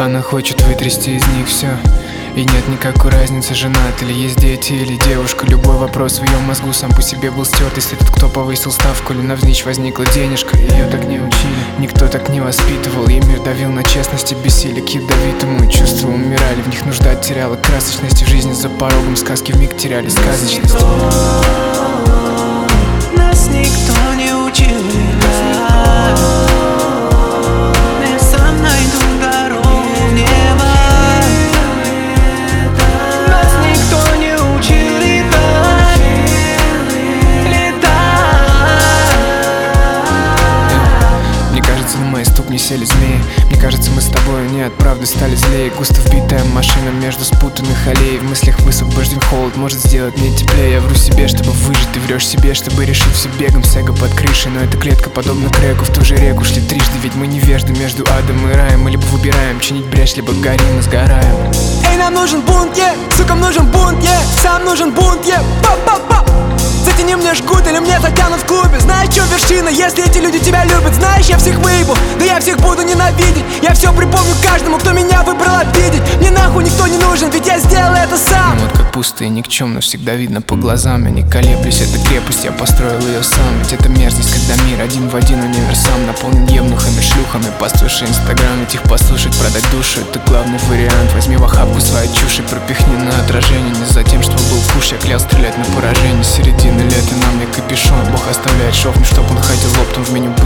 Она хочет вытрясти из них все. И нет никакой разницы, женат или есть дети или девушка. Любой вопрос в ее мозгу сам по себе был стерт. Если этот кто повысил ставку или навзничь возникла денежка. Ее так не учили, никто так не воспитывал. Ей мир давил на честности, бессилие к ядовитому. И чувства умирали, в них нужда теряла красочность. В жизни за порогом сказки вмиг теряли сказочность. Нас никто не учил летать. Я сам найду дорогу в небо. Нас никто не учил летать. Мне кажется, на мои ступни сели змеи. Мне кажется, мы с тобой не от правды стали злее. Густо вбитая машина между спутанных аллей. В мыслях высвобожден холод, может сделать мне теплее. Я вру себе, чтобы выжить, ты врешь себе, чтобы решить все бегом с эго под крышей. Но эта клетка подобна креку, в ту же реку шли трижды. Ведь мы невежды между адом и раем. Мы либо выбираем чинить брешь, либо горим и сгораем. Эй, нам нужен бунт, сукам нужен бунт, сам нужен бунт, па-па-па. Затяни мне жгут или мне затянут в клубе. Знаешь, что вершина, если эти люди тебя любят? Знаешь, я всех выебу, да я всех буду ненавидеть. Я все припомню каждому, кто меня выбрал обидеть. Мне нахуй никто не нужен, ведь я сделал это сам. Ну вот как пусто и никчемно, всегда видно по глазам. Я не колеблюсь, это крепость, я построил ее сам. Ведь это мерзость, когда мир один в один универсам наполнен евнухами, шлюхами. Послушай инстаграм, ведь их послушать, продать душу — это главный вариант. Возьми в охапку своей чуши, пропихни на отражение. Не за тем, что был куш, я клял стрелять на поражение. Середина лета, на мне капюшон, Бог оставляет шов, не чтоб он хотел лоптом в меню